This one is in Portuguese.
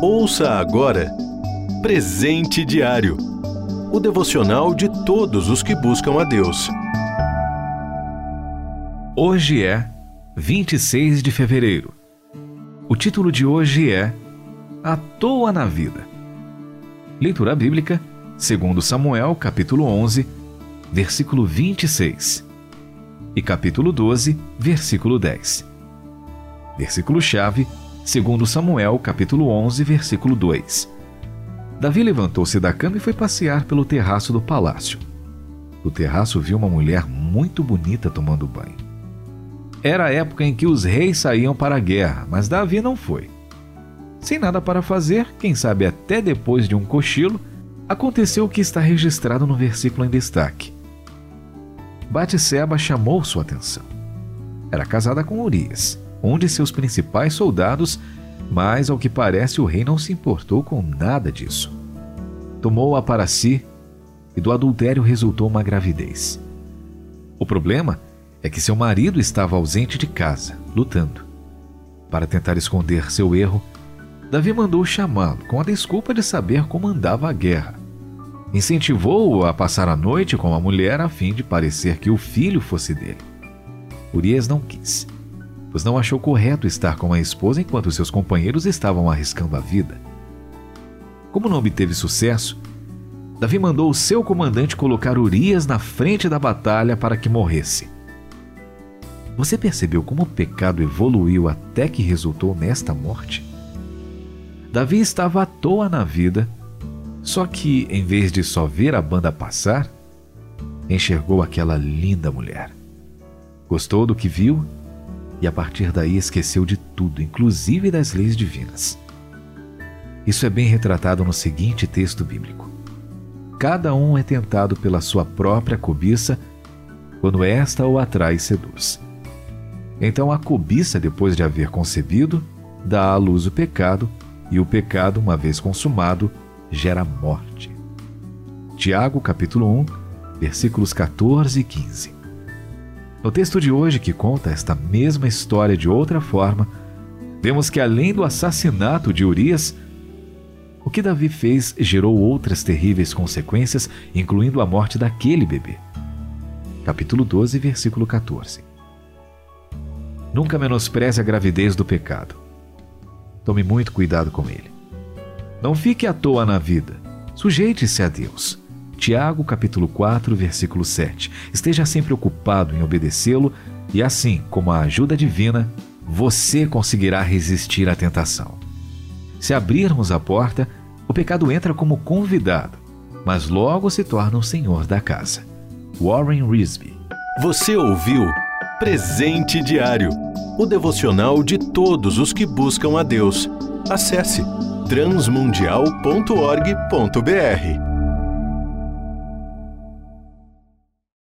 Ouça agora Presente Diário, o devocional de todos os que buscam a Deus. Hoje é 26 de fevereiro. O título de hoje é À Toa na Vida. Leitura bíblica, 2 Samuel, capítulo 11, versículo 26. E capítulo 12, versículo 10. Versículo-chave, 2 Samuel, capítulo 11, versículo 2. Davi levantou-se da cama e foi passear pelo terraço do palácio. Do terraço viu uma mulher muito bonita tomando banho. Era a época em que os reis saíam para a guerra, mas Davi não foi. Sem nada para fazer, quem sabe até depois de um cochilo, aconteceu o que está registrado no versículo em destaque. Batseba chamou sua atenção. Era casada com Urias, um de seus principais soldados, mas ao que parece o rei não se importou com nada disso. Tomou-a para si e do adultério resultou uma gravidez. O problema é que seu marido estava ausente de casa, lutando. Para tentar esconder seu erro, Davi mandou chamá-lo com a desculpa de saber como andava a guerra. Incentivou-o a passar a noite com a mulher a fim de parecer que o filho fosse dele. Urias não quis, pois não achou correto estar com a esposa enquanto seus companheiros estavam arriscando a vida. Como não obteve sucesso, Davi mandou o seu comandante colocar Urias na frente da batalha para que morresse. Você percebeu como o pecado evoluiu até que resultou nesta morte? Davi estava à toa na vida, só que, em vez de só ver a banda passar, enxergou aquela linda mulher. Gostou do que viu e a partir daí esqueceu de tudo, inclusive das leis divinas. Isso é bem retratado no seguinte texto bíblico. Cada um é tentado pela sua própria cobiça quando esta o atrai e seduz. Então a cobiça, depois de haver concebido, dá à luz o pecado, e o pecado, uma vez consumado, gera morte. Tiago, capítulo 1, versículos 14 e 15. No texto de hoje, que conta esta mesma história de outra forma, vemos que além do assassinato de Urias, o que Davi fez gerou outras terríveis consequências, incluindo a morte daquele bebê. Capítulo 12, versículo 14. Nunca menospreze a gravidez do pecado. Tome muito cuidado com ele. Não fique à toa na vida. Sujeite-se a Deus. Tiago, capítulo 4, versículo 7. Esteja sempre ocupado em obedecê-lo e assim, com a ajuda divina, você conseguirá resistir à tentação. Se abrirmos a porta, o pecado entra como convidado, mas logo se torna o senhor da casa. Warren Wiersbe. Você ouviu Presente Diário, o devocional de todos os que buscam a Deus. Acesse transmundial.org.br.